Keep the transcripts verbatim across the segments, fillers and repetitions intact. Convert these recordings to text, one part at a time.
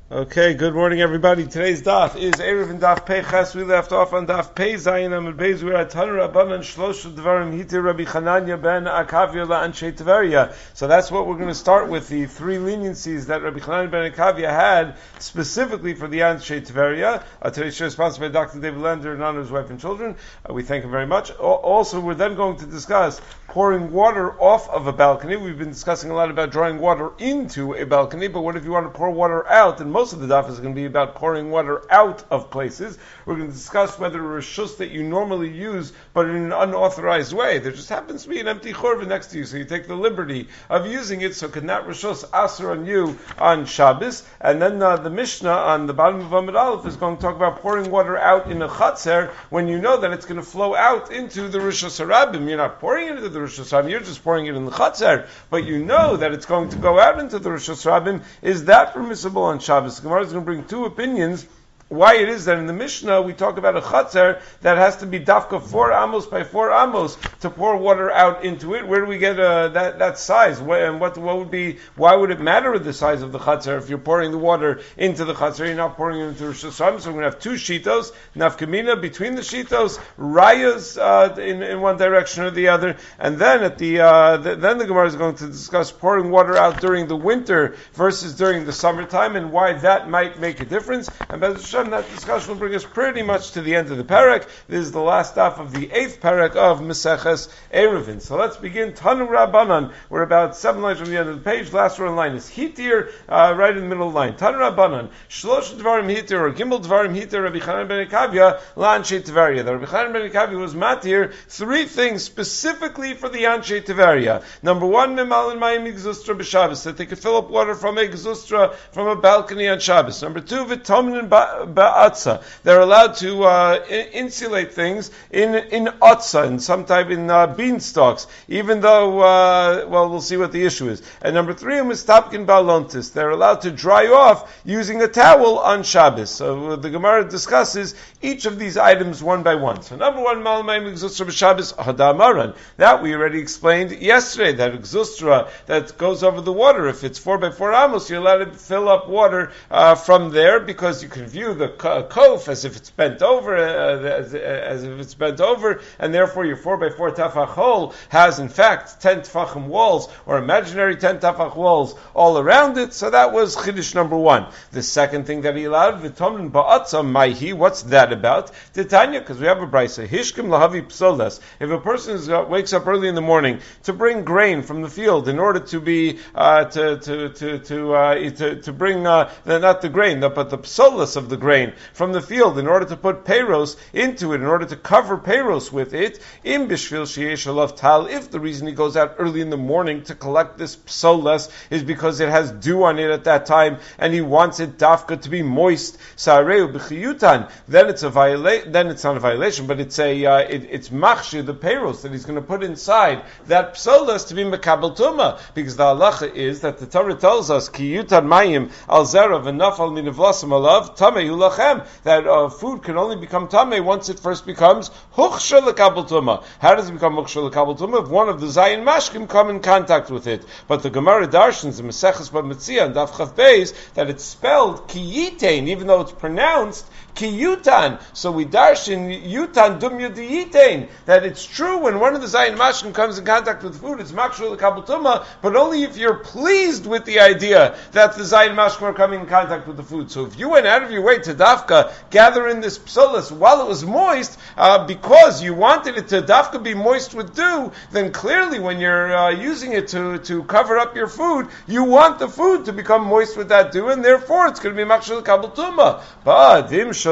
Okay, good morning everybody. Today's daf is Erev and Daf Pei Ches. We left off on Daf Pei Zayin Amud Beis. We're at Tanu Rabbanan Shlosh Dvarim Hitir Rabbi Chananya ben Akavya LaAnshe Tveria. So that's what we're going to start with, the three leniencies that Rabbi Chananya ben Akavya had specifically for the Anshe Tveria. Uh, today's show is sponsored by Doctor David Lander and his wife and children. Uh, we thank him very much. Also, we're then going to discuss pouring water off of a balcony. We've been discussing a lot about drawing water into a balcony, but what if you want to pour water out? And most of the daf is going to be about pouring water out of places. We're going to discuss whether a reshus that you normally use, but in an unauthorized way. There just happens to be an empty chorva next to you, so you take the liberty of using it, so can that reshus aser on you on Shabbos? And then uh, the Mishnah on the bottom of Amud Aleph is going to talk about pouring water out in a chatzer when you know that it's going to flow out into the Rishus Harabim. You're not pouring it into the Rishus Harabim, you're just pouring it in the chatzer, but you know that it's going to go out into the Rishus Harabim. Is that permissible on Shabbos? The Gemara is going to bring two opinions why it is that in the Mishnah we talk about a chatzer that has to be dafka four amos by four amos to pour water out into it. Where do we get uh, that that size? What, and what what would be? Why would it matter the size of the chatzer if you're pouring the water into the chatzer? You're not pouring it into the Rishus Harabim. So we're going to have two shitos, nafkamina between the shitos, rayas uh, in in one direction or the other, and then at the, uh, the then the Gemara is going to discuss pouring water out during the winter versus during the summertime and why that might make a difference. And Bez Hashem, that discussion will bring us pretty much to the end of the parak. This is the last half of the eighth parak of Meseches Eruvin. So let's begin. Tanu Rabbanan. We're about seven lines from the end of the page. Last row in line is Hitir, uh, right in the middle of the line. Tanu Rabbanan. Shlosh Dvarim Hitir, or Gimel Dvarim Hitir, Rabbi Chanan ben Akavya, L'Anshe Tveria. The Rabbi Chanan ben Akavya was matir three things specifically for the Anshe Tveria. Number one, Mimal and Mayim Gzustra b'Shabbos, that they could fill up water from a Gzustra, from a balcony on Shabbos. Number two, Vitamin and Ba'atza. They're allowed to uh, insulate things in in atza, in some type in uh, beanstalks, even though, uh, well, we'll see what the issue is. And number three, Mistapkin Balontis. They're allowed to dry off using a towel on Shabbos. So uh, the Gemara discusses each of these items one by one. So number one, Malmayim Gzustra b'Shabbos Hadamaran. That we already explained yesterday, that Gzustra that goes over the water, if it's four by four amos, you're allowed to fill up water uh, from there, because you can view the kof as if it's bent over, uh, as, as if it's bent over, and therefore your four by four tafach hole has in fact ten tefachim walls, or imaginary ten tafach walls all around it. So that was chiddush number one. The second thing that he allowed, v'tomnin ba'atza maihi, what's that about? Titania, because we have a brisa, hishkim lahavi psolas. If a person is, uh, wakes up early in the morning to bring grain from the field in order to be uh, to to to to, uh, to to bring uh, not the grain, but the psolas of the grain from the field in order to put peiros into it, in order to cover peiros with it, im bishvil sheyesh alav tal, if the reason he goes out early in the morning to collect this psolas is because it has dew on it at that time, and he wants it dafka to be moist, sareu b'chiyutan, then it's a violation, then it's not a violation, but it's a, uh, it, it's machshir, the peiros that he's going to put inside that psolas to be mekabel tuma, because the halacha is that the Torah tells us, kiyutan mayim al zerav and nafal minivlasam alav, tamei ulachem, that uh, food can only become tamei once it first becomes huchsha lekabel tuma. How does it become huchsha lekabel tuma? If one of the zayin mashkim come in contact with it. But the Gemara darshans, the Meseches B'Metzia and Daf Chav Beis, that it's spelled kiyitain, even though it's pronounced kiyutan. So we darshan yutan dum yudiyitain, that it's true when one of the zayin mashkim comes in contact with food, it's makshul lekabel tuma, but only if you're pleased with the idea that the zayin mashkim are coming in contact with the food. So if you went out of your way to dafka gather in this psolas while it was moist, uh, because you wanted it to dafka be moist with dew, then clearly when you're uh, using it to, to cover up your food, you want the food to become moist with that dew, and therefore it's going to be makshul kabel tuma. But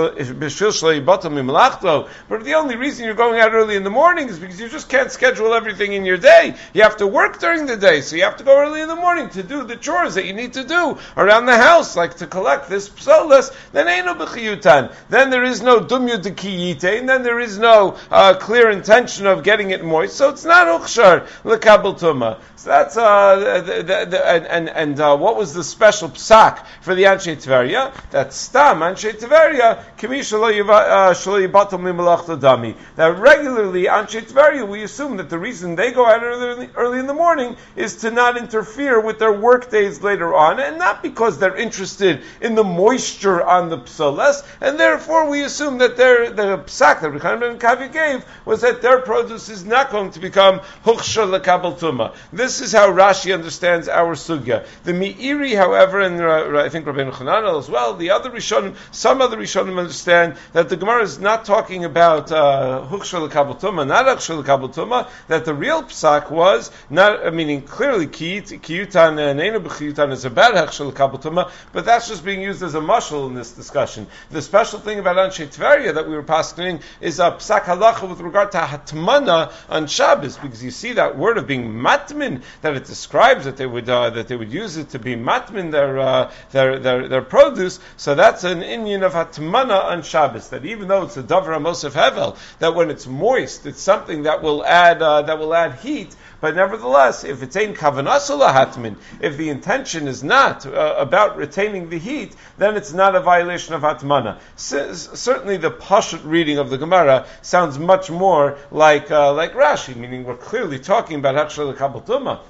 but the only reason you're going out early in the morning is because you just can't schedule everything in your day. You have to work during the day, so you have to go early in the morning to do the chores that you need to do around the house, like to collect this psolas. Then Eino b'chiyutan. Then there is no dumyu dekiyite, and then there is no uh, clear intention of getting it moist. So it's not uchshar lekabel tuma. So that's uh, the, the, the, and and, and uh, what was the special psak for the Anshe Tveria? That stam Anshe Tveria kemi shelo yibatel mimalachta dami. That regularly Anshe Tveria, we assume that the reason they go out early, early in the morning is to not interfere with their work days later on, and not because they're interested in the moisture on the psolas, and therefore we assume that their the psak that Rechanan ben Kavi gave was that their produce is not going to become huchshar lekabel tuma. This is how Rashi understands our sugya. The Meiri, however, and uh, I think Rabbeinu Chananel as well, the other Rishonim, some other Rishonim understand that the Gemara is not talking about huchshar lekabel tuma, not huchshar lekabel tuma, that the real psak was not, uh, meaning clearly kiyutan and einu b'chiyutan is about huchshar lekabel tuma, but that's just being used as a mashal in this discussion. The special thing about Anshe Tveria that we were passing is a psak halacha with regard to hatmana on Shabbos, because you see that word of being matmin, that it describes that they would uh, that they would use it to be matmin their uh, their, their their produce. So that's an inyan of hatmana on Shabbos. That even though it's a davar amosef hevel, that when it's moist, it's something that will add uh, that will add heat. But nevertheless, if it's ein kavanasula hatmin, if the intention is not uh, about retaining the heat, then it's not a violation of hatmana. S- certainly, the pashut reading of the Gemara sounds much more like uh, like Rashi, meaning we're clearly talking about huchshar lekabel tuma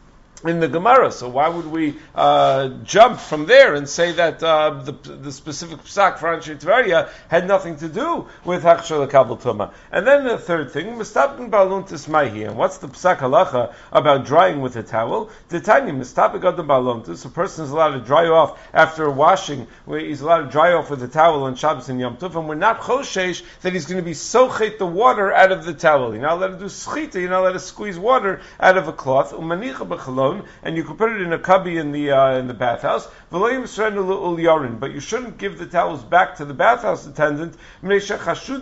in the Gemara. So why would we uh, jump from there and say that uh, the, the specific psak for Anshe Tveria had nothing to do with Hakshar Lekabel Tuma? And then the third thing, Mistapin Balontis Maihi. And what's the psak halacha about drying with a towel? Titania Mistapin Gadam Balontis. A person is allowed to dry off after washing. He's allowed to dry off with a towel on Shabbos and Yom Tov. And we're not choshesh that he's going to be sochet the water out of the towel. You're not allowed to do schita. You're not allowed to squeeze water out of a cloth. Umanicha b'chalon. And you can put it in a cubby in the uh, in the bathhouse. But you shouldn't give the towels back to the bathhouse attendant because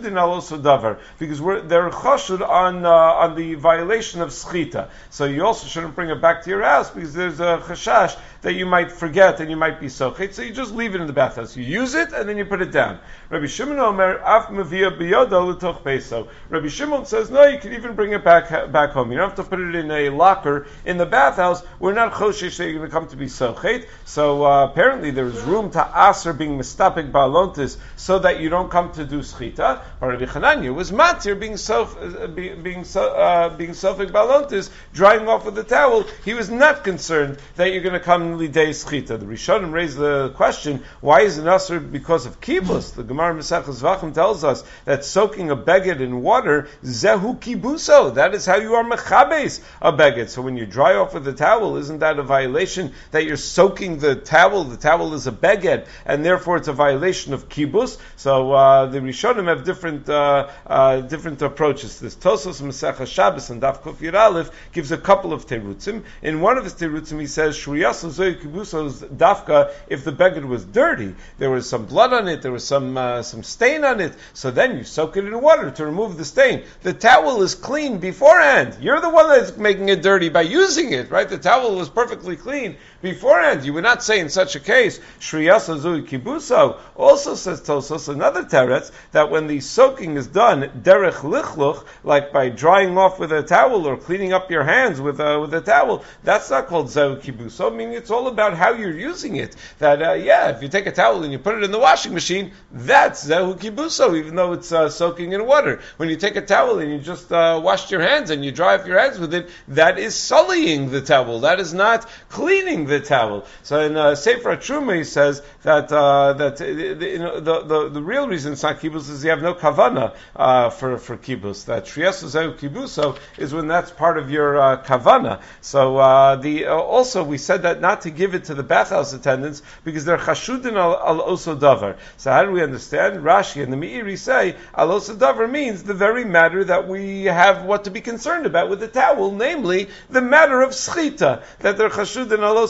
we're, they're chashud on uh, on the violation of schita. So you also shouldn't bring it back to your house because there's a chashash that you might forget and you might be sochet. So you just leave it in the bathhouse. You use it and then you put it down. Rabbi Shimon Omer af mevia biyodo l'toch peso. Rabbi Shimon says no, you can even bring it back back home. You don't have to put it in a locker in the bathhouse. We're not choshesh that you're going to come to be sochet. So uh, apparently there is room to aser being mistapik balontis so that you don't come to do schita. Or Rabbi Chananya was matir being sof uh, being so, uh, being sofik balontis, drying off with a towel. He was not concerned that you're going to come lidei schita. The Rishonim raised the question: why is it aser because of kibus? The Gemara Mesechus Vachim tells us that soaking a beged in water zehu kibuso. That is how you are mechabes a beged. So when you dry off with a towel, isn't that a violation that you're soaking the towel? The towel is a beged, and therefore it's a violation of kibus. So uh, the Rishonim have different uh, uh, different approaches. This Tosos Mesechus Shabbos and Daf Kuf Yud Aleph gives a couple of terutzim. In one of his terutzim, he says Shuriyas Zoy Kibusos Dafka. If the beged was dirty, there was some blood on it, there was some uh, some stain on it. So then you soak it in water to remove the stain. The towel is clean beforehand. You're the one that's making it dirty by using it, right? The towel was perfectly clean beforehand. You would not say in such a case, Shriyasa Zui Kibuso. Also says Tosos, another teretz, that when the soaking is done, derech lichluch, like by drying off with a towel or cleaning up your hands with a, with a towel, that's not called Zeu Kibuso. I mean, it's all about how you're using it. That, uh, yeah, if you take a towel and you put it in the washing machine, that's Zeu Kibuso, even though it's uh, soaking in water. When you take a towel and you just uh, wash your hands and you dry off your hands with it, that is sullying the towel. That is not cleaning the towel. So in uh, Sefer Truma he says that uh, that uh, the, you know, the, the the real reason it's not kibbutz is you have no kavana uh, for for kibbutz. That shriyasu kibbuso is when that's part of your uh, kavana. So uh, the uh, also we said that not to give it to the bathhouse attendants because they're chashudin al, al oso davar. So how do we understand? Rashi and the Meiri say al oso davar means the very matter that we have what to be concerned about with the towel, namely the matter of schita, that they're chashudin al oso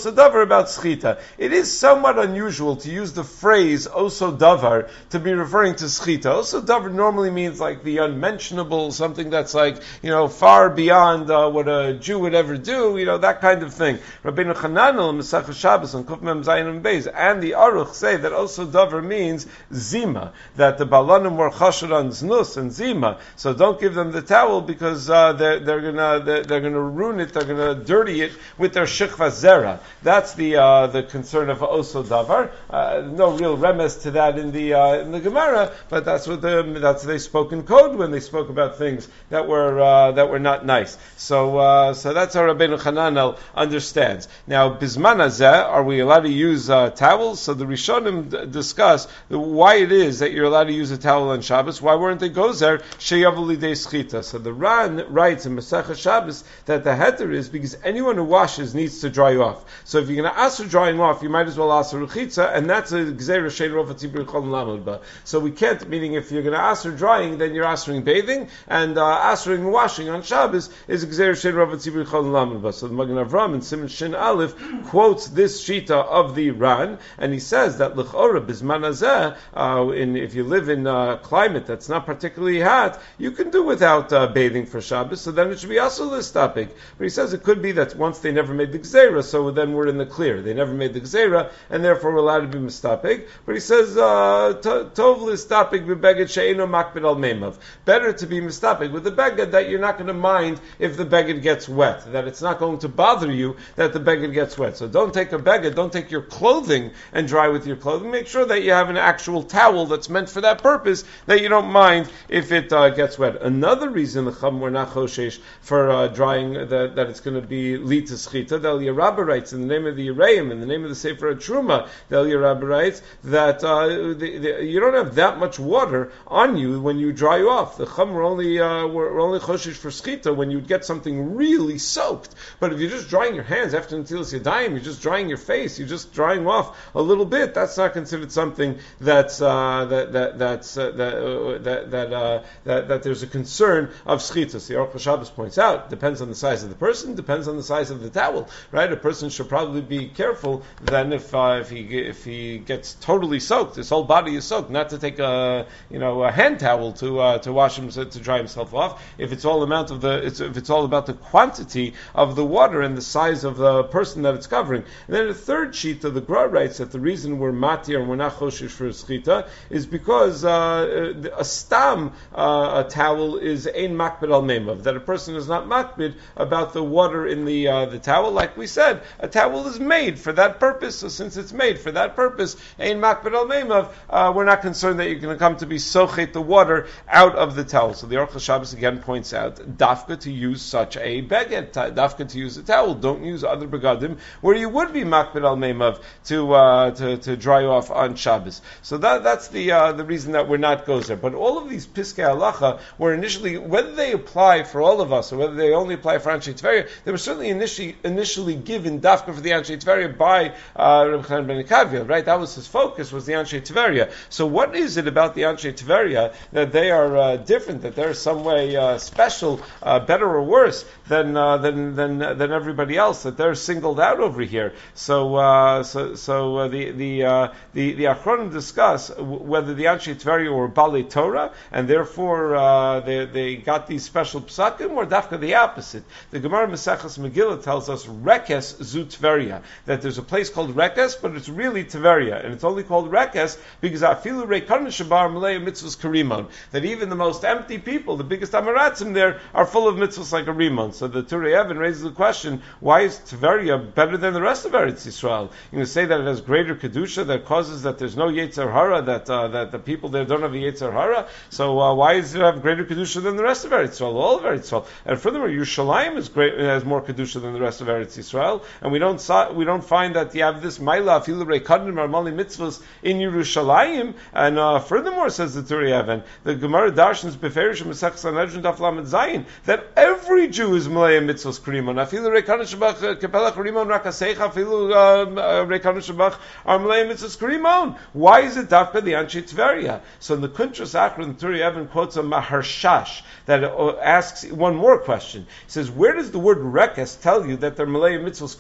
oso davar about schita. It is somewhat unusual to use the phrase oso davar to be referring to schita. Oso davar normally means like the unmentionable, something that's like, you know, far beyond uh, what a Jew would ever do, you know, that kind of thing. Rabbeinu Chananel, Masechah Shabbos, and Kuf Mem Zayin and Beis, and the Aruch say that oso davar means zima, that the balanim were chashur on znus and zima, so don't give them the towel because uh, they're, they're gonna they're, they're gonna ruin it, they're gonna dirty it with their shikva zera. That's the uh, the concern of oso davar. Uh, no real remes to that in the uh, in the Gemara, but that's what the that's they spoke in code when they spoke about things that were uh, that were not nice. So uh, so that's how Rabbeinu Chananel understands. Now, bisman hazeh, are we allowed to use uh, towels? So the Rishonim d- discuss why it is that you're allowed to use a towel on Shabbos. Why weren't they gozer sheyavu lidei schita? So the Ran writes in Masechah Shabbos that the heter is because anyone who washes needs to dry off. So if you're going to ask for drying off, you might as well ask for ruchitza, and that's a gzeira shein rov hatzibur chol lamud ba. So we can't, meaning if you're going to ask for drying, then you're asking bathing, and uh, asking washing on Shabbos is a gzeira shein rov hatzibur chol lamud ba. So the Magen Avram in Siman Shin Aleph quotes this shita of the Ran, and he says that l'chora bisman hazeh, uh, in if you live in a climate that's not particularly hot, you can do without uh, bathing for Shabbos, so then it should be also this topic. But he says it could be that once they never made the gzeira, so then we're in the clear. They never made the gzeira, and therefore we're allowed to be mistapik. But he says, tov listapik b'beged she'eno makbid al meimav. Better to be mistapik with the beged that you're not going to mind if the beged gets wet, that it's not going to bother you that the beged gets wet. So don't take a beged, don't take your clothing and dry with your clothing. Make sure that you have an actual towel that's meant for that purpose, that you don't mind if it uh, gets wet. Another reason the Chum were not choshesh for uh, drying, that, that it's going to be lead to schita, the Eliyah Rabbah writes in the name of the Yereim, in the name of the Sefer Truma, the Eliyah Rabbah writes that uh, the, the, you don't have that much water on you when you dry off. The Chum were only uh, were, were only choshesh for schita when you'd get something really soaked. But if you're just drying your hands after Netilas Yadayim, you're just drying your face, you're just drying off a little bit, that's not considered something that's uh, that that that's uh, that, uh, that that uh, that that there's a concern of schita. The Aruch Shabbos points out, depends on the size of the person, depends on the size of the towel, right? A person should probably be careful then if uh, if he if he gets totally soaked, his whole body is soaked, not to take a you know a hand towel to uh, to wash him to dry himself off. If it's all amount of the it's, if it's all about the quantity of the water and the size of the person that it's covering. And then the third sheet of the Gra writes that the reason we're matir and we're not choshesh for schita is because uh, a stam uh, a towel is ein makbid al meimav, that a person is not makbid about the water in the uh, the towel. Like we said, a towel is made for that purpose, so since it's made for that purpose, ein makbid al meimav, uh, we're not concerned that you're going to come to be sochet the water out of the towel. So the Aruch Shabbos again points out, dafka to use such a beged, dafka to use a towel, don't use other begadim where you would be makbid al meimav to, uh, to to dry off on Shabbos. So that that's the uh, the reason that we're not gozer. But all of these piskei halacha were initially, whether they apply for all of us or whether they only apply for Anshe Tveria, they were certainly initially initially given dafka for the Anshe Tveria by uh, Reb Chanan ben Akavia, right? That was his focus, was the Anshe Tveria. So what is it about the Anshe Tveria that they are uh, different, that they're some way uh, special, uh, better or worse than uh, than than than everybody else, that they're singled out over here? So uh, so so uh, the the uh, the the Achronim discuss w- whether the Anshe Tveria were Balei Torah and therefore uh, they they got these special psakim, or dafka the opposite. The Gemara Maseches Megillah tells us Rekes zu Tveria, that there's a place called Rekes, but it's really Tveria, and it's only called Rekes because afilu reikaron shabar malei mitzvos karimon, that even the most empty people, the biggest amaratzim there, are full of mitzvos like a rimon. So the Turei Even raises the question: why is Tveria better than the rest of Eretz Yisrael? You can say that it has greater kedusha, that causes that there's no yetzer hara, that uh, that the people there don't have a yetzer hara. So uh, why does it have greater kedusha than the rest of Eretz Yisrael, all of Eretz Yisrael? And furthermore, Yerushalayim is great, has more kedusha than the rest of Eretz Yisrael, and we don't we don't find that you have this maila afilu reikadim armali mitzvos in Yerushalayim. And uh, furthermore, says the Turei Even, the Gemara Darshans beferish Masech Sanhedrin Daf Lamed Zayin, that every Jew is malei mitzvos karimon. Afilu reikadim shabach kepelach karimon rakasecha afilu reikadim shabach are malei mitzvos karimon. Why is it dafka the Anshe Tveria? So in the Kuntras Achron, the Turei Even quotes a Maharshash that asks one more question. He says, where does the word rekes tell you that they're malei mitzvos karimon?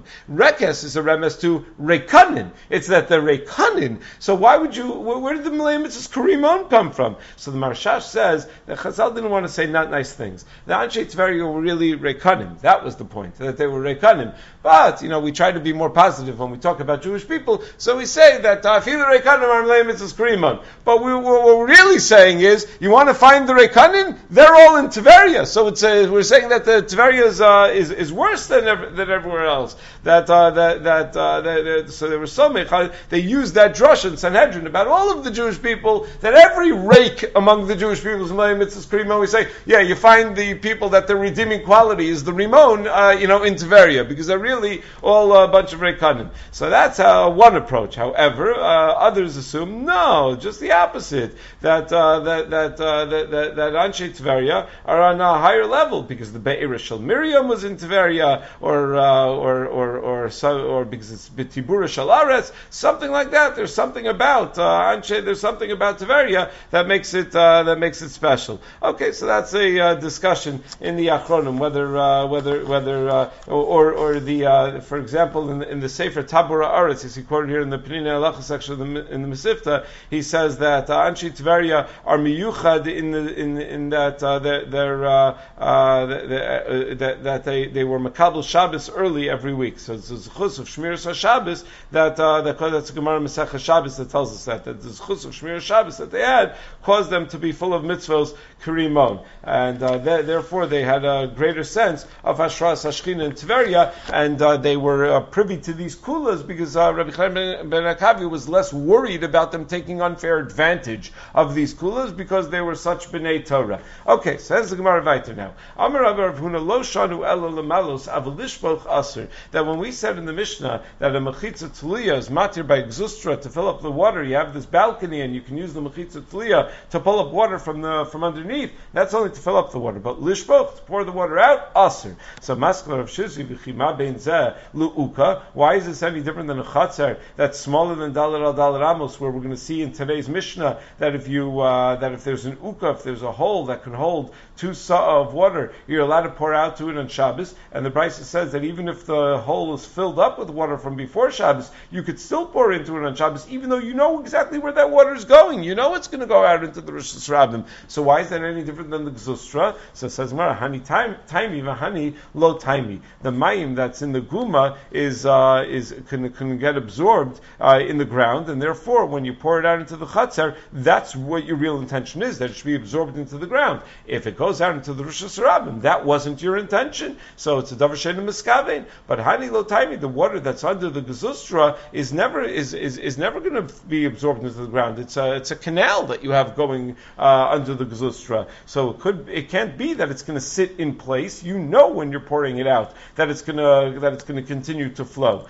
Karimon. Rekes is a remes to Rekanin. It's that they're Rekanin. So why would you, where, where did the Malay Mitzvahs Karimon come from? So the Marshash says that Chazal didn't want to say not nice things. The Anshe Tveria were really Rekanim. That was the point, that they were Rekanim. But, you know, we try to be more positive when we talk about Jewish people, so we say that Afilu Rekanim are Malay Mitzvahs Karimon. But we, what we're really saying is, you want to find the Rekanim? They're all in Tveria. So it's uh, we're saying that the Tveria is, uh, is is worse than ever, than everywhere else. That uh, that that, uh, that, that so there were so many. They used that drush in Sanhedrin about all of the Jewish people. That every rake among the Jewish people is Malay Mitzvahs Karimon. We say, yeah, you find the people that their redeeming quality is the Rimon, uh, you know, in Tveria, because they're really all a bunch of Rekanim. So that's uh, one approach. However, uh, others assume no, just the opposite. That uh, that that, uh, that that that Anshe Tveria are on a higher level because the Be'er Shel Miriam was in Tveria, or uh, or or or so, or because it's B'Tibura Shel Aretz, something like that. There's something about uh, Anshe. There's something about Tveria that makes it uh, that makes it special. Okay, so that's a uh, discussion in the Achronim whether uh, whether whether uh, or or the uh, for example in the, in the Sefer Tabura Aretz, as he quoted here in the Penina Halacha section of the, in the Mesivta, he says that uh, Anshe Tveria are miyuchad in the in in that uh, they're, they're uh, uh, the, uh, that, that they, they were makabel Shabbos early every week. So it's the zchus of Shmiras HaShabbos that uh, that that's a Gemara Masechah Shabbos that tells us that that the zchus of Shmiras Shabbos that they had caused them to be full of mitzvos Karimon, and uh, they, therefore they had a greater sense of Hashras Hashchina in Tveria, and uh, they were uh, privy to these kulas because uh, Rabbi Chaim ben, ben Akavi was less worried about them taking unfair advantage of these kulas because they were such b'nei Torah. Okay, says the Gemara weiter now. Amar Rav Huna lo shanu ela lemalos avalishboch aser. That when we said in the Mishnah that a mechitza tliya is matir by gzustra to fill up the water, you have this balcony and you can use the mechitza tliya to pull up water from the from underneath. That's only to fill up the water, but lishboch to pour the water out aser. So maskler of shizi v'chima bein zeh luuka. Why is this any different than a chatzar that's smaller than dalar al dalar amos, where we're going to see in today's Mishnah that if you uh, that if there's an uka, if there's a hole that can hold two sa of water, you're allowed to pour out to it on Shabbos. And the Brisa says that even if the hole is filled up with water from before Shabbos, you could still pour into it on Shabbos, even though you know exactly where that water is going. You know it's going to go out into the Rosh Hashanah. So why is that any different than the Gzustra? So it says, Mara, hani taimi v'hani lo taimi. The mayim that's in the guma is uh, is can, can get absorbed uh, in the ground, and therefore when you pour it out into the chatzar, that's what your real intention is, that it should be absorbed into the ground. If it goes out into the Rosh Hashanah, that wasn't your intention, so it's a davar she'eino miskaven. But hani lo taimi, the water that's under the Gzustra is never is is, is never going to be absorbed into the ground. It's a it's a canal that you have going uh, under the Gzustra. So it could it can't be that it's going to sit in place. You know when you're pouring it out that it's going to that it's going to continue to flow.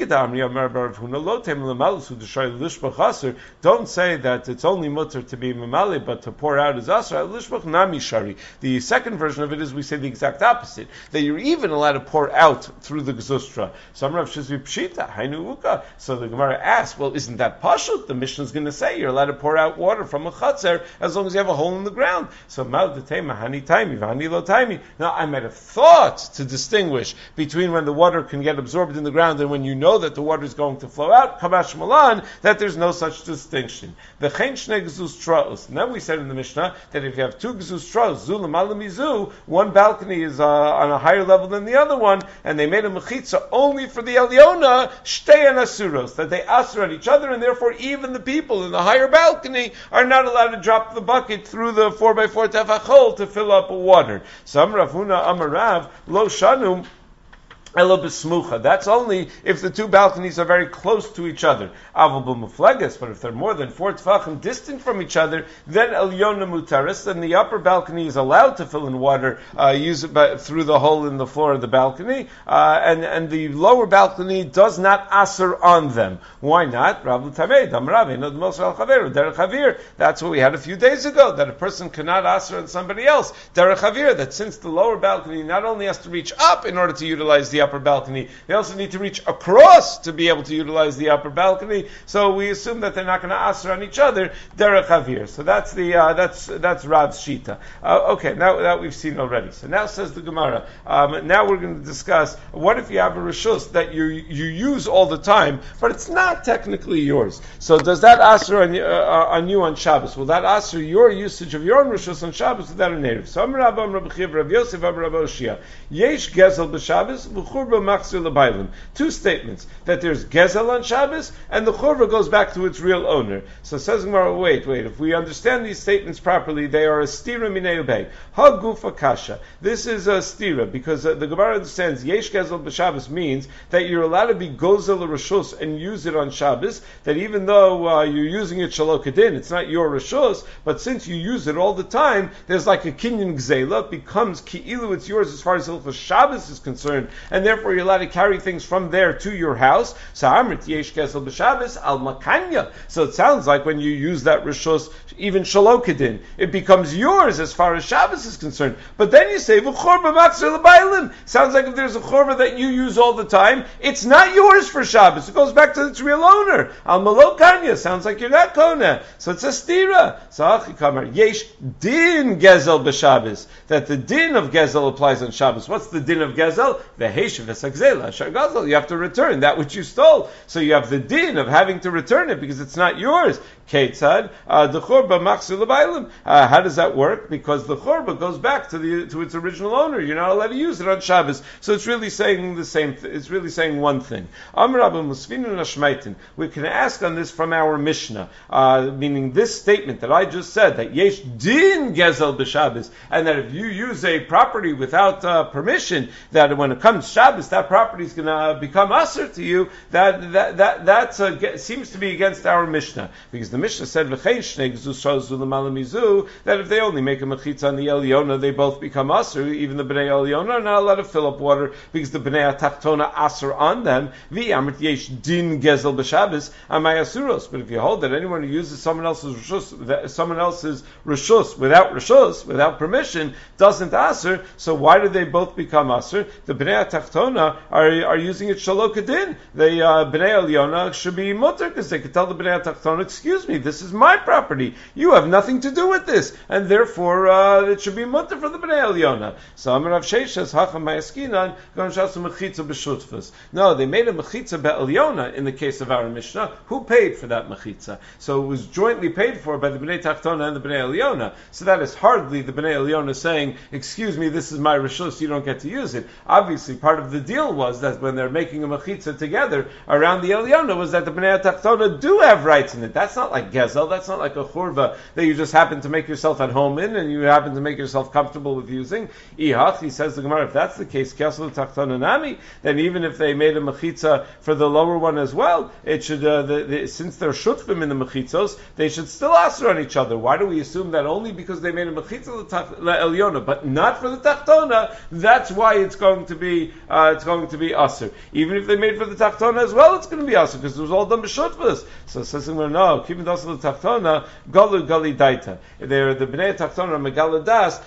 Don't say that it's only mutter to be mamali, but to pour out is asra. The second version of it is we say the exact opposite, that you're even allowed to pour out through the Gzustra. So the Gemara asks, well, isn't that pashut? The Mishnah is going to say you're allowed to pour out water from a chatzar as long as you have a hole in the ground. So now I might have thought to distinguish between when the water can get absorbed in the ground and when you know that the water is going to flow out, Kamash Malan, that there's no such distinction. The Chen Shnei Gzus Traos. And then we said in the Mishnah that if you have two Gzus Traos, Zu L'Mala Mizu, one balcony is uh, on a higher level than the other one, and they made a mechitza only for the Eliona, Shtei and Asuros, that they asur at each other, and therefore even the people in the higher balcony are not allowed to drop the bucket through the four by four tefach hole to fill up water. So Amar Rav Huna Amar Rav, Lo Shanu Elo b'smucha. That's only if the two balconies are very close to each other. Aval b'mufleges, but if they're more than four tefachim distant from each other, then elyona mutaris, then the upper balcony is allowed to fill in water, uh, use it by, through the hole in the floor of the balcony, uh, and and the lower balcony does not aser on them. Why not? That's what we had a few days ago, that a person cannot aser on somebody else. Derech havir, that since the lower balcony not only has to reach up in order to utilize the the upper balcony. They also need to reach across to be able to utilize the upper balcony. So we assume that they're not going to aser on each other derech havir. So that's the uh, that's that's Rav's shita. Uh, okay, now that we've seen already. So now says the Gemara. Um, now we're going to discuss what if you have a reshus that you you use all the time, but it's not technically yours. So does that aser on, uh, on you on Shabbos? Will that aser your usage of your own reshus on Shabbos without a native? So Amar Rabba, Amar Rabbi Chiya, Rav Yosef, Amar Rabbi Oshia. Yesh gezel b'Shabbos, v'churba machzir l'baylim. Two statements that there's gezel on Shabbos and the churba goes back to its real owner. So says Gemara, wait, wait. If we understand these statements properly, they are a stira minei ubei. Ha gufa kasha. This is a stira because uh, the Gemara understands yesh gezel b'Shabbos means that you're allowed to be gozel reshus and use it on Shabbos. That even though uh, you're using it shalok adin, it's not your reshus, but since you use it all the time, there's like a kinyan gzela. It becomes ki'ilu, it's yours as far as Hilchos Shabbos is concerned, and therefore you're allowed to carry things from there to your house. So amrit yesh gezel b'Shabbos al makanya. So it sounds like when you use that reshus, even shalokadin, it becomes yours as far as Shabbos is concerned. But then you say v'chorba matzir l'baylim. Sounds like if there's a chorba that you use all the time, it's not yours for Shabbos. It goes back to its real owner. Al malokanya. Sounds like you're not kona. So it's a stira. So achikamar yesh din gezel b'Shabbos. That the din of gezel applies on Shabbos. What's the din of gezel? V'heshev esagzela shargazel. You have to return that which you stole. So you have the din of having to return it because it's not yours. Ketzad the chorba machzir l'baylim. How does that work? Because the chorba goes back to the to its original owner. You're not allowed to use it on Shabbos. So it's really saying the same. Th- it's really saying one thing. Amar Rabba Musfinu Nashmaitin. We can ask on this from our Mishnah, uh, meaning this statement that I just said that yesh din gezel b'Shabbos, and that if you use a property without uh, permission, that when it comes Shabbos, that property is going to become aser to you. That that that that uh, seems to be against our Mishnah because the Mishnah said that if they only make a mechitza on the Elyon, they both become aser. Even the bnei Elyon are not allowed to fill up water because the bnei Tachtona aser on them. V'amrit yesh din gezel b'Shabbos amay asuros. But if you hold that anyone who uses someone else's reshus, someone else's reshus without reshus, without permission, doesn't aser. So why do they both become aser? The bnei Tachtona are are using it shalok adin. The uh, bnei Elyon should be mutter because they could tell the bnei Tachtona, excuse me, this is my property. You have nothing to do with this, and therefore uh, it should be mutter for the bnei Elyon. So Amar Rav Sheshes hacham mayaskinan gam shasu mechitza b'shutfus. No, they made a mechitza be'Elyona in the case of our Mishnah. Who paid for that mechitza? So it was jointly paid for by the bnei Tachtona and the bnei Elyon. So that is hardly the bnei Elyon saying, excuse me, this is my reshus, you don't get to use it. Obviously, part of the deal was that when they're making a mechitza together around the Elyon was that the bnei Tachtona do have rights in it. That's not like gezel. That's not like a churva that you just happen to make yourself at home in and you happen to make yourself comfortable with using. Ihach, he says the Gemara, if that's the case, kesel Tachtona nami, then even if they made a mechitza for the lower one as well, it should, uh, the, the, since they're shutfim in the mechitzos, they should still aser on each other. Why do we assume that only because they made a mechitza Elyon, but not for the Tachtona, that's why it's going to be, uh, it's going to be aser. Even if they made for the Tachtona as well, it's going to be aser, because it was all done b'shutfus. So it says, no, keep it also the Tachtona, galu gali daita. They're the bnei Tachtona megaladas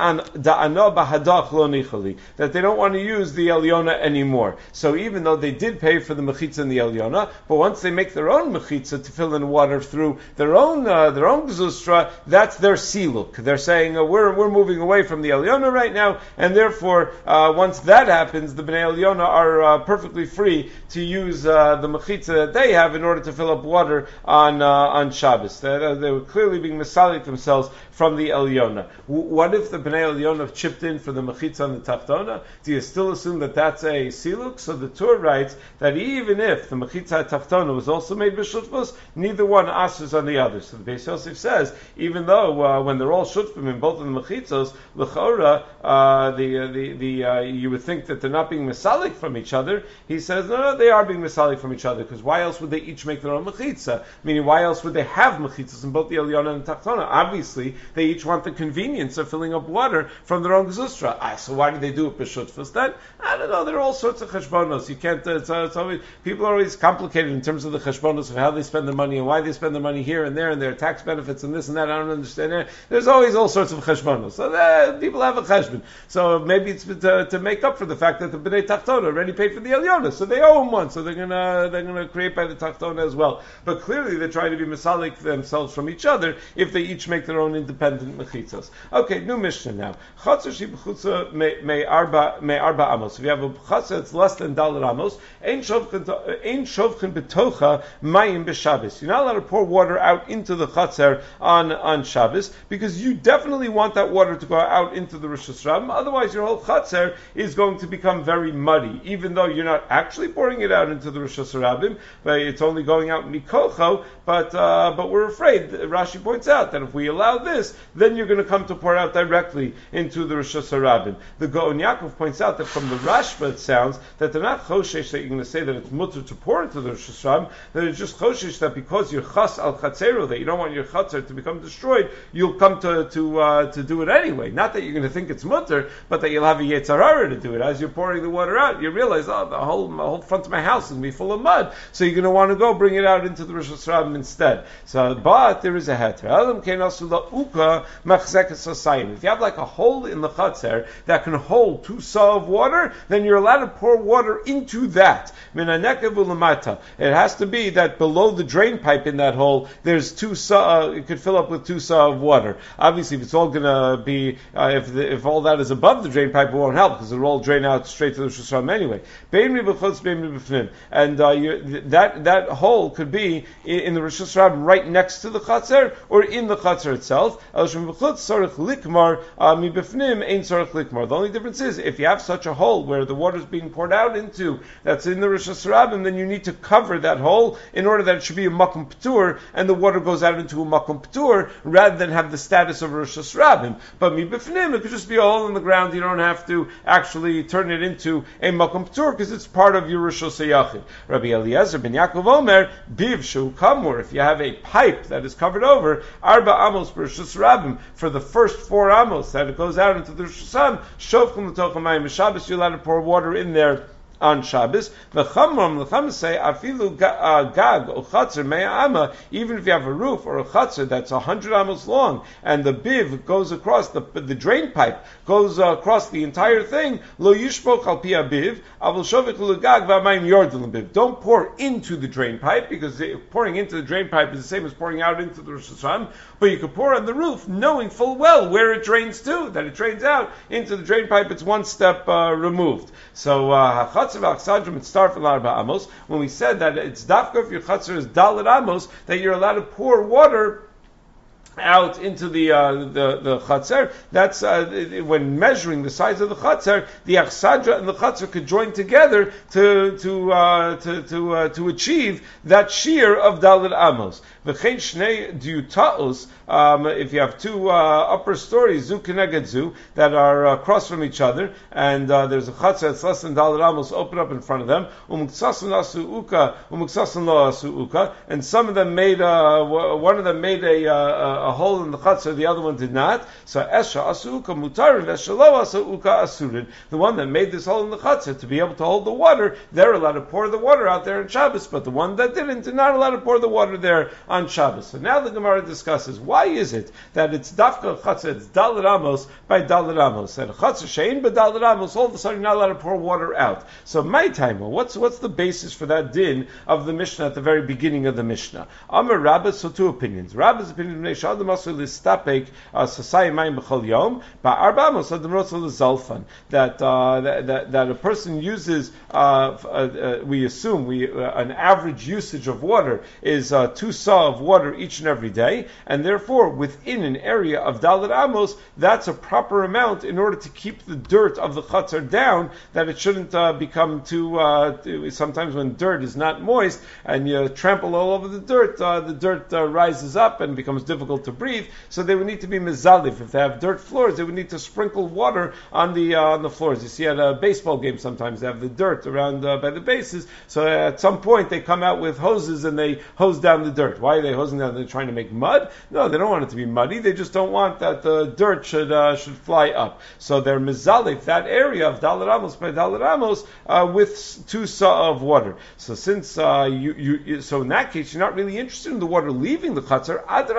da'ano bahadach lo nichali, that they don't want to use the Elyon anymore. So even though they did pay for the mechitza in the Elyon, but once they make their own mechitza to fill in water through their own uh, their own gzustra, that's their siluk. They're saying uh, we're we're moving away from the Elyon right now, and therefore uh, once that happens, the bnei Elyon are uh, perfectly free to use uh, the mechitza that they have in order to fill up water on uh, on Shabbos. They, uh, they were clearly being misalik themselves from the Elyon. W- what if the bnei Elyon chipped in for the mechitza on the Tachtona? Do you still assume that that's a siluk? So the Tur writes that even if the mechitza Tachtona was also made b'shutfus, neither one asers on the other. So the Beis Yosef says, even though uh, when they're all shutfim in both of the mechitzos, l'chora, uh, the uh, the the uh, you would think that they're not being misalik from each other. He says, no, no, they are being misalik from each other, because why else would they each make their own mechitza? Meaning, why else would they have mechitzas in both the Elyon and the Tachtona? Obviously, they each want the convenience of filling up water from their own gezustra. Ah, so why do they do it b'shutfus then? I don't know. There are all sorts of cheshbonos. You can't. Uh, it's, uh, it's always, people are always complicated in terms of the cheshbonos of how they spend their money and why they spend their money here and there and their tax benefits and this and that. I don't understand. There's always all sorts of cheshbonos. So uh, people have a cheshbon. So maybe it's to, to make up for the fact that that the Bnei Tachtona already paid for the Elyona, so they owe him one, so they're gonna they're gonna create by the Tachtona as well. But clearly they're trying to be masalik themselves from each other if they each make their own independent mechitzos. Okay, new Mishnah now. Chatzar shi b'chutza me arba me arba amos. If you have a chatzar that's less than dalar amos, ein shovchen ein shovchen betocha mayim b'Shabbos. You're not allowed to pour water out into the chatzar on on Shabbos because you definitely want that water to go out into the Rosh Hashanah. Otherwise, your whole chatzar is going to become very muddy, even though you're not actually pouring it out into the Rosh Hashanah, but it's only going out mikocho. But uh, but we're afraid. Rashi points out that if we allow this, then you're going to come to pour out directly into the Rosh Hashanah. The Gaon Yaakov points out that from the Rashba it sounds that they're not choshesh that you're going to say that it's mutter to pour into the Rosh Hashanah. That it's just choshesh that because you're chas al chatzero, that you don't want your chatzar to become destroyed, you'll come to to uh, to do it anyway. Not that you're going to think it's mutter, but that you'll have a yetzer hara to do it. As you're pouring the water out, you realize, oh, the whole the whole front of my house is going to be full of mud, so you're going to want to go bring it out into the Rosh Hashanah instead. So, but there is a heter. If you have like a hole in the chatzar that can hold two saw of water, then you're allowed to pour water into that. It has to be that below the drain pipe in that hole, there's two saw. Uh, it could fill up with two saw of water. Obviously, if it's all going to be, uh, if the, if all that is above the drain pipe, it won't help because it'll all drain out straight to the Rosh Hashanah anyway. And uh, that that hole could be in the Rosh Hashanah right next to the chatzar or in the chatzar itself. The only difference is if you have such a hole where the water is being poured out into that's in the Rosh Hashanah, then you need to cover that hole in order that it should be a makom p'tur and the water goes out into a makom p'tur rather than have the status of a Rosh Hashanah. But mi b'fnim, it could just be a hole in the ground. You don't have to actually turn it into a makom p'tur because it's part of your Rosh Hashanah. Rabbi Eliezer ben Yaakov Omer, biv shu kamur. If you have a pipe that is covered over arba amos Rosh Hashanah for the first four amos that it goes out into the Rosh Hashanah, shovchum l'tocha mayim Shabbos, you're allowed to pour water in there on Shabbos. The Chamram, the Chum say, afilu gag or chatzar me'ama, even if you have a roof or a chatzar that's a hundred amos long, and the biv goes across the the drain pipe goes uh, across the entire thing. Lo yishpok al pi abiv, avol shovik l'gag v'amayim yordin l'biv. Don't pour into the drain pipe because pouring into the drain pipe is the same as pouring out into the Rosh Hashanah. But you could pour on the roof, knowing full well where it drains to, that it drains out into the drain pipe. It's one step uh, removed. So uh, when we said that it's dafka if your chatzar is dalet amos, that you're allowed to pour water out into the uh, the the chatzar. That's uh, when measuring the size of the chatzar, the achsadra and the chatzar could join together to to uh, to to, uh, to achieve that shear of dalet amos. V'chein shnei diutaos. Um, if you have two uh, upper stories, zu keneged zu, that are uh, across from each other, and uh, there's a chatzar that's less than dalet amos open up in front of them, umuksasun asu uka, umuksasun lo asu uka, and some of them made uh, one of them made a uh, a hole in the chatzar, the other one did not. So esha asuka mutarin, esha lo asuka asurin. The one that made this hole in the chatzar to be able to hold the water, they're allowed to pour the water out there on Shabbos, but the one that didn't, they're not allowed to pour the water there on Shabbos. So now the Gemara discusses why is it that it's dafka chatzar, it's dalet amos by dalet amos, and chatzar shein but dalet amos, all of a sudden you're not allowed to pour water out. So my time, what's what's the basis for that din of the Mishnah at the very beginning of the Mishnah? Amar Rabbah, so two opinions. Rabbah's opinion that uh, that, that that a person uses uh, uh, uh, we assume we uh, an average usage of water is uh, two saw of water each and every day, and therefore within an area of dalet amos, that's a proper amount in order to keep the dirt of the chatzar down, that it shouldn't uh, become too uh, sometimes when dirt is not moist and you trample all over the dirt, uh, the dirt uh, rises up and becomes difficult to breathe, so they would need to be mezalif. If they have dirt floors, they would need to sprinkle water on the uh, on the floors. You see at a baseball game sometimes they have the dirt around uh, by the bases, so at some point they come out with hoses and they hose down the dirt. Why are they hosing down? They're trying to make mud? No, they don't want it to be muddy. They just don't want that the dirt should uh, should fly up. So they're mezalif that area of dalet amos by dalet amos uh, with two saw of water. So since uh, you, you so in that case you're not really interested in the water leaving the chatzar, adrabah.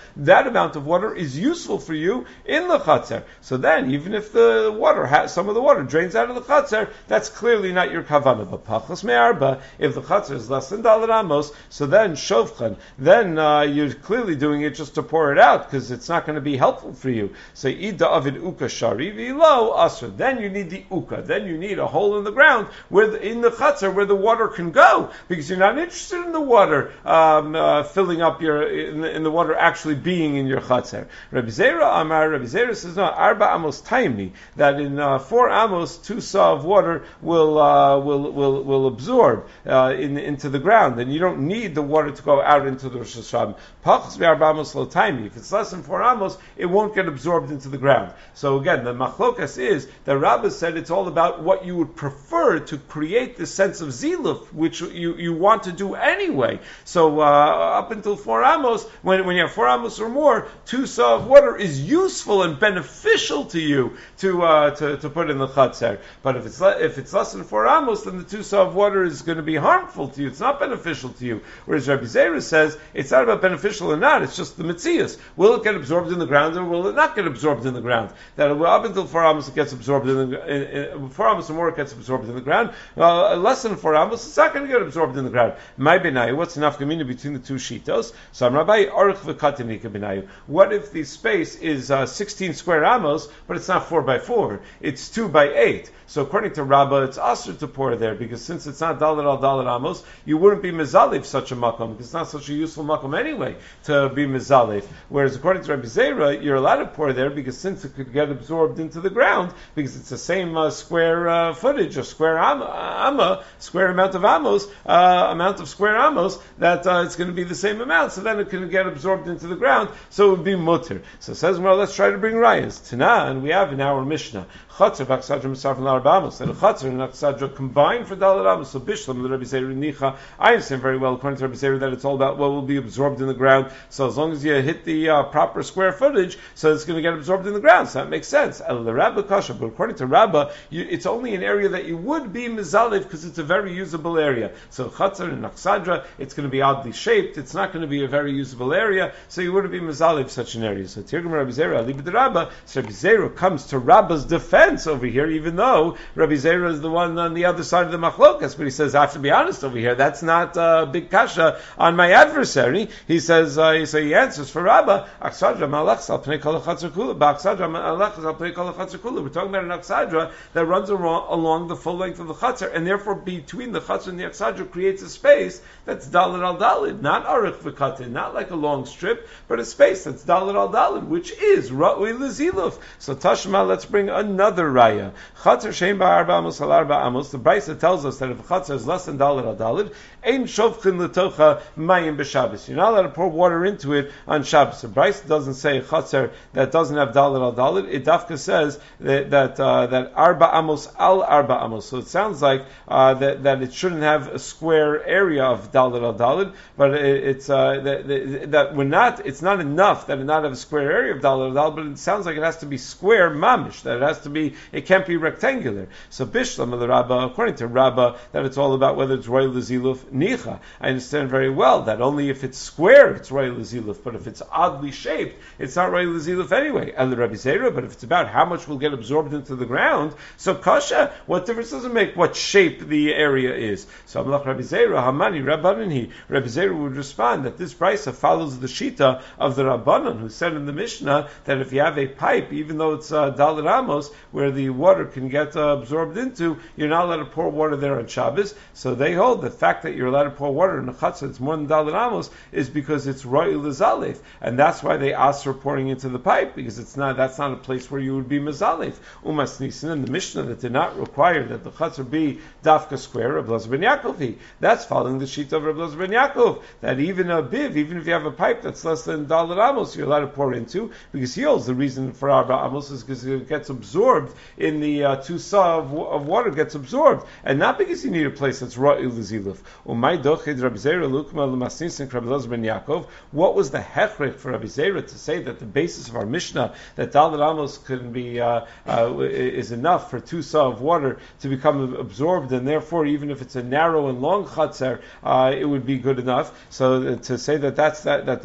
that amount of water is useful for you in the Chatzar. So then, even if the water, has, some of the water drains out of the Chatzar, that's clearly not your Kavanah. But Pachas Me'arba, if the Chatzar is less than Dalet Amos, so then Shovchan, then uh, you're clearly doing it just to pour it out, because it's not going to be helpful for you. So Ida Avid Uka Shari V'ilo Asr. Then you need the Uka. Then you need a hole in the ground where the, in the Chatzar where the water can go, because you're not interested in the water um, uh, filling up your in the, in the water actually being in your Chatzar. Rabbi Zera Amar, Rabbi Zera says no, Arba Amos Taimi, that in uh, four Amos two saw of water will uh, will will will absorb uh, in, into the ground, and you don't need the water to go out into the Rosh Hashanah. Pachas ve'arba amos lo taimi. If it's less than four amos, it won't get absorbed into the ground. So again, the machlokas is that Rabbah said it's all about what you would prefer to create the sense of ziluf, which you, you want to do anyway. So uh, up until four amos, when when you have four amos or more, two saw of water is useful and beneficial to you to uh, to, to put in the chatzar. But if it's le- if it's less than four amos, then the two saw of water is going to be harmful to you. It's not beneficial to you. Whereas Rabbi Zera says it's not about beneficial or not. It's just the mitzias. Will it get absorbed in the ground or will it not get absorbed in the ground? That up until four amos it gets absorbed in the in, in, four amos or more it gets absorbed in the ground. Uh, less than four amos it's not going to get absorbed in the ground. My benayu. What's enough community between the two shitos? So I'm Rabbi Aruch v'Katanika benayu. What if the space is uh, sixteen square amos, but it's not four by four? It's two by eight. So according to Rabbah, it's asur to pour there, because since it's not dalet al dalet amos, you wouldn't be mezalif such a makom, because it's not such a useful makom anyway to be mezalif. Whereas according to Rabbi Zera, you're allowed to pour there, because since it could get absorbed into the ground, because it's the same uh, square uh, footage, or square amma, amma, square amount of amos, uh, amount of square amos, that uh, it's going to be the same amount, so then it can get absorbed into the ground, so it would be mutter. So it says, well, let's try to bring rayas. Tana, and we have in our Mishnah, Chatzar v'Aksadra Misarf and Arba Amos, that a Chatzar and Aksadra combined for Dalet Amos. So Bishlam, the Rabbi Zera Nicha, I understand very well, according to Rabbi Zera, that it's all about what will be absorbed in the ground. So as long as you hit the uh, proper square footage, so it's going to get absorbed in the ground. So that makes sense. El Rabba Kasha, but according to Rabba, you, it's only an area that you would be mizalev because it's a very usable area. So Chatzar and Aksadra, it's going to be oddly shaped. It's not going to be a very usable area, so you wouldn't be mizalev such an area. So Tirgum Rabbi Zera, Alibid Rabba, so Rabbi Zera comes to Rabba's defense over here, even though Rabbi Zera is the one on the other side of the machlokas, but he says, I have to be honest over here, that's not a uh, big kasha on my adversary. He says, uh, so he answers for Rabba, Aksadra malach al pnei kol hachatzar kula, Aksadra malach al pnei kol hachatzar kula. We're talking about an Aksadra that runs along, along the full length of the chatzar, and therefore between the chatzar and the Aksadra creates a space that's dalet al dalet, not arich v'katin, not like a long strip, but a space that's dalet al dalet, which is ra'ui l'ziluf. So Tashma, let's bring another raya. Chatzar shein ba'arba amos al arba amos. The Brisa tells us that if a chatzar is less than dalet al dalet, ein shovchin l'tocha mayim b'Shabbos. You're not allowed to pour water into it on Shabbos. The Brisa doesn't say chatzar that doesn't have dalet al dalet. It dafka says that that, uh, that arba amos al arba amos. So it sounds like uh, that that it shouldn't have a square area of dalet al dalet, but it, it's uh, that, that we're not. It's not enough that it not have a square area of dalet al dalet, but it sounds like it has to be square mamish. That it has to be. It can't be rectangular. So Bishlam of the Rabbah, according to Rabbah, that it's all about whether it's royal ziluf nicha. I understand very well that only if it's square it's royal ziluf, but if it's oddly shaped, it's not royal ziluf anyway. El Rabbi Zera, but if it's about how much will get absorbed into the ground, so kasha, what difference does it make what shape the area is? So Amlach Rabbi Zera, Hamani Rabbanani, Rabbi Zera would respond that this brisa follows the shita of the Rabbanan, who said in the Mishnah that if you have a pipe, even though it's uh, dalet amos, where the water can get uh, absorbed into, you're not allowed to pour water there on Shabbos. So they hold the fact that you're allowed to pour water in a chatzah that's more than dalet amos is because it's ro'il l'zalef, and that's why they ask for pouring into the pipe, because it's not that's not a place where you would be mezalef. Umas nisin in the Mishnah that did not require that the chatzah be dafka square. Reb Elazar ben Yaakov, that's following the sheet of Reb Elazar ben Yaakov, that even a biv, even if you have a pipe that's less than dalet amos, you're allowed to pour into, because he holds the reason for arba amos is because it gets absorbed in the uh, two saw of, of water gets absorbed, and not because you need a place that's ra'il l'ziluf. Umay dochid Rabbi Zera lukma l'masnisin Rabbi Elazar ben Yaakov. What was the hechrich for Rabbi Zera to say that the basis of our Mishnah that dalet amos can be uh, uh, is enough for two saw of water to become absorbed, and therefore even if it's a narrow and long chatzar, uh, it would be good enough. So uh, to say that that's that that the Mishnah is going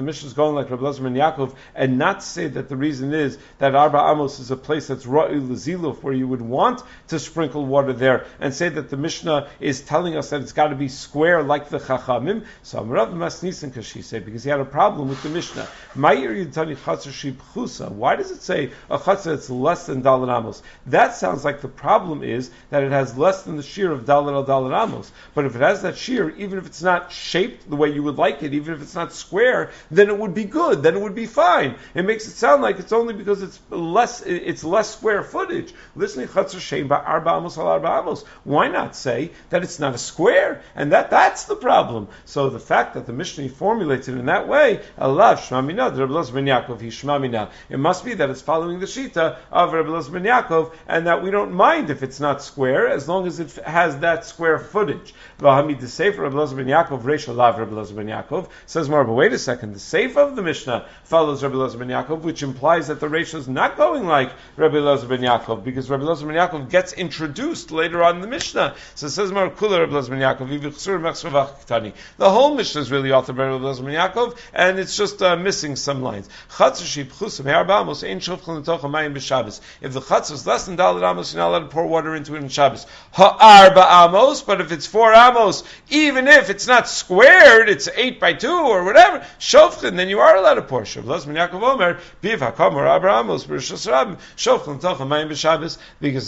going like Rabbi Elazar ben Yaakov and not say that the reason is that Arba Amos is a place that's Ra'il L'Ziluf, where you would want to sprinkle water there, and say that the Mishnah is telling us that it's got to be square like the Chachamim. So Amrav Masnisin Kashisei, because he had a problem with the Mishnah. Ma'ir Yitani Chatzar Shib Chusa. Why does it say a Chatzar that's less than Dalet Amos? That sounds like the problem is that it has less than the shear of Dalet al Dalet Amos. But if it has that shear, even if it's not shaped the way you would like it, even if it's not square, then it would be good. Then it would be fine. It makes it sound like it's only because it's less it's less square footage. Listening Chatzar Shein ba Arba Amos al Arba Amos. Why not say that it's not a square? And that that's the problem. So the fact that the Mishnah formulates it in that way, Allah Shema Mina, Rabbi Elazar ben Yaakov, he Shema Mina. It must be that it's following the Shita of Rabbi Elazar ben Yaakov, and that we don't mind if it's not square, as long as it has that square footage. V'hamid the Sefer Rabbi Elazar ben Yaakov, Reish Alav Rabbi Elazar ben Yaakov, says more, but wait a second, the Sefer of the Mishnah follows Rabbi Elazar ben Yaakov, which implies that the Reish is not going like Rabbi Elazar ben Yaakov, because Rabbi Elazar ben Yaakov gets introduced later on in the Mishnah. So it says more, Kula Rabbi Elazar ben Yaakov, the whole Mishnah is really authored by Rabbi Elazar ben Yaakov, and it's just uh, missing some lines. If the Chatzar is less than Dalet Amos, you're not allowed to pour water into it in Shabbos. Ha'arba Amos, but if it's four Amos, even if it's not squared, it's eight by two or whatever, Shofchin, then you are allowed to pour. Rabbi Elazar ben Yaakov Omer, Biv HaKamor Arba Amos, B'Rishos Rabbim, Shofchin Tocha Mayim B'Shabbos, because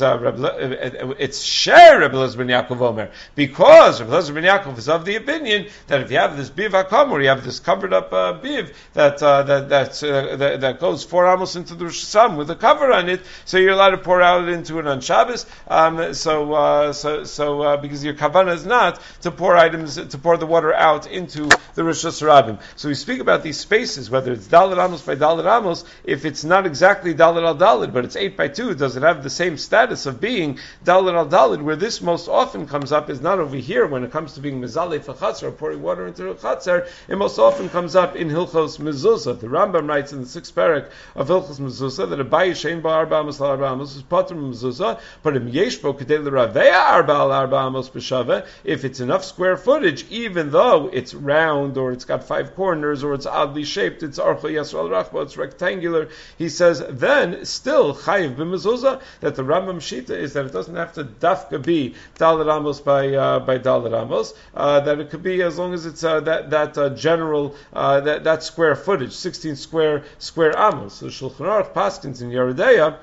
uh, it's share Rabbi Elazar ben Yaakov Omer, because Rabbi Elazar ben Yaakov is of the opinion that if you have this Biv HaKamor, you have this covered up uh, Biv that uh, that that's, uh, that that goes four Amos into the Rosh Hashanah with a cover on it, so you're allowed to pour out into it on Shabbos. Um, so uh, so so uh, because your kavanah is not to pour items to pour the water out into the Rosh Hashanah. So we speak about these spaces, whether it's Dalet Amos by Dalet Amos. If it's not exactly Dalet al Dalet, but it's eight by two, does it have the same status of being Dalet al Dalet? Where this most often comes up is not over here when it comes to being mezalei for chatzar or pouring water into a chatzar. It most often comes up in Hilchos Mezuzah. The Rambam writes in the sixth parak of Hilchos Mezuzah that a bayi shein ba arba amos al arba amos is patur mezuzah, but im yesh bo kedei l'raveya arba al arba amos b'shaveh, if it's enough square footage, even though it's round or it's got five corners or it's oddly shaped, it's archa yasral rachba, it's rectangular, he says, then still chayiv b'mezuzah, that the Rambam Shita is that it doesn't have to dafka be dalet amos by uh, by dalet amos, uh, that it could be as long as it's uh, that that uh, general uh, that that square footage, sixteen square square amos. So Shulchan Aruch paskins in Yeridea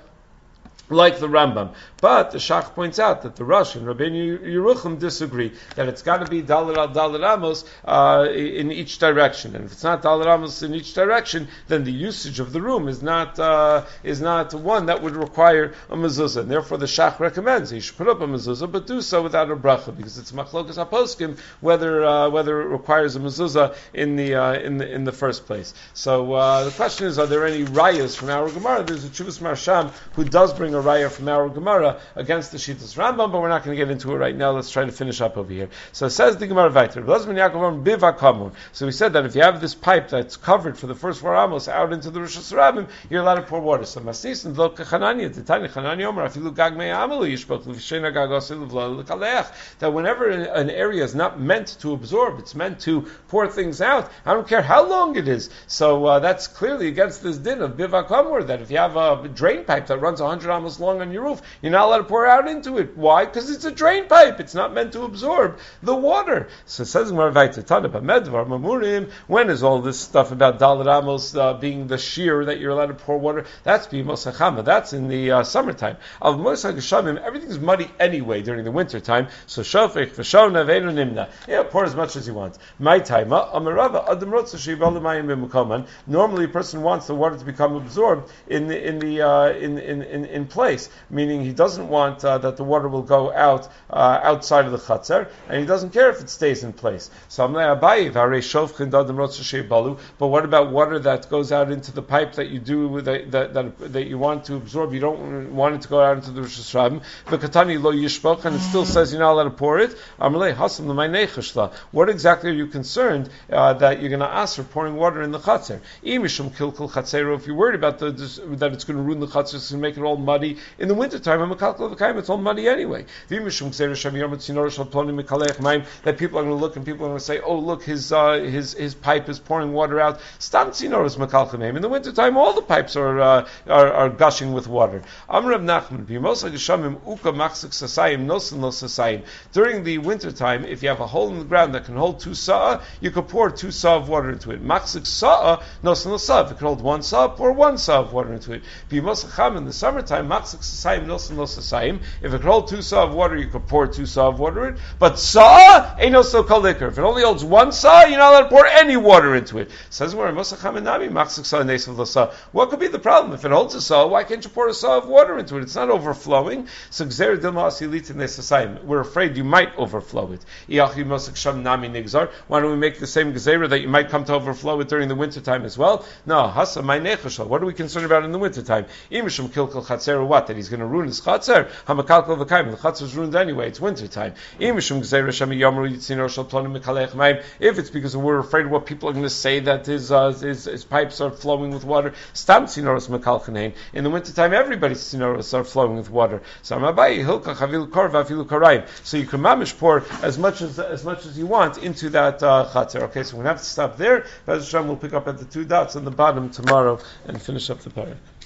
like the Rambam. But the Shach points out that the Rosh and Rabbeinu Yerucham disagree, that it's got to be Dalet al Dalet Amos uh, in each direction. And if it's not Dalet Amos in each direction, then the usage of the room is not uh, is not one that would require a mezuzah. And therefore the Shach recommends that you should put up a mezuzah, but do so without a bracha, because it's machlokas haposkim whether uh, whether it requires a mezuzah in the uh, in the in the first place. So uh, the question is, are there any rayas from our Gemara? There's a Chuvas Marsham who does bring a raya from our Gemara against the Shittas Rambam, but we're not going to get into it right now. Let's try to finish up over here. So it says the Gemara Vayter. So we said that if you have this pipe that's covered for the first four amos out into the Rosh Hashanah, you're allowed to pour water. So Masnis and Lo Kachananya, Titani Chananya Omer, Afilu Gag Mei Amalu Yishbok L'Vishena Gag Osil L'Vla L'Kaleach. That whenever an area is not meant to absorb, it's meant to pour things out. I don't care how long it is. So uh, that's clearly against this din of Bivak Hamor, that if you have a drain pipe that runs one hundred amos long on your roof, you're not allowed to pour out into it. Why? Because it's a drain pipe. It's not meant to absorb the water. So it says when is all this stuff about Dalet Amos uh, being the shear that you're allowed to pour water? That's B'Mos HaChama. That's in the uh, summertime. Al Mos HaGeshamim, everything's muddy anyway during the winter time. So Shofech V'Shona Ve'enu Nimna. Yeah, pour as much as you want. My time. Amarava Adam Rotza Sheibal L'Mayim B'Mukoman. Normally, a person wants the water to become absorbed in the in the uh, in, in in in place, meaning he doesn't want uh, that the water will go out uh, outside of the chatzar, and he doesn't care if it stays in place. So I'm like, but what about water that goes out into the pipe that you do that that, that, that you want to absorb? You don't want it to go out into the Rosh Hashanah. V'katani lo yishpok, and it still says you're not allowed to pour it. What exactly are you concerned uh, that you're going to ask for pouring water in the chatzar? If you're worried about the, that it's going to ruin the chatzar, it's going to make it all muddy, muddy. In the wintertime, I'm a kalkal v'kaim, it's all muddy anyway. That people are going to look and people are going to say, oh, look, his uh, his his pipe is pouring water out. Stam tzinoros mekalchaneim. In the wintertime, all the pipes are uh, are, are gushing with water. Amr Rav Nachman, b'yimosa geshamim uka machzik sasayim nosin lo sasayim. During the wintertime, if you have a hole in the ground that can hold two sa'ah, you could pour two sa'ah of water into it. Machzik sa'ah nosin lo sa'ah. If it could hold one sa'ah, pour one sa'ah of water into it. B'yimosa cham, in the summertime, machzik sasayim nosin lo sasayim. If it could hold two sa'ah of water, you could pour two sa'ah of water in. But sa'ah ain't no so called liquor. If it only holds one sa'ah, you're not allowed to pour any water into it. Says where Moshe Chaminami machzik sa'ah nesav lo sa'ah. What could be the problem? If it holds a sa'ah, why can't you pour a sa'ah of water into it? It's not overflowing. So gzer dilma asilita nesasayim. We're afraid you might overflow it. Iyachi mosek sham nami nigzar. Why don't we make the same gzera that you might come to overflow it during the wintertime as well? No, hasa my nechashal. What are we concerned about in the wintertime? Imishum kilkal chatzer, what? That he's going to ruin his chatzer? Hamakalkal v'kaim. The chatzer is ruined anyway. It's wintertime. Imishum gzera sham yamru yitzinor shal plonim mekalech mayim. If it's because we're afraid what people are going to say that his uh, his, his pipes are flowing with water, stam tzinoros mekalchanein. In the wintertime, everybody's tzinoros are flowing with water. So you can mamish pour as much as as much as you want into that uh, chatzer. Okay, so we're going to have to stop there. But we'll pick up at the two dots on the bottom tomorrow and finish up the parak.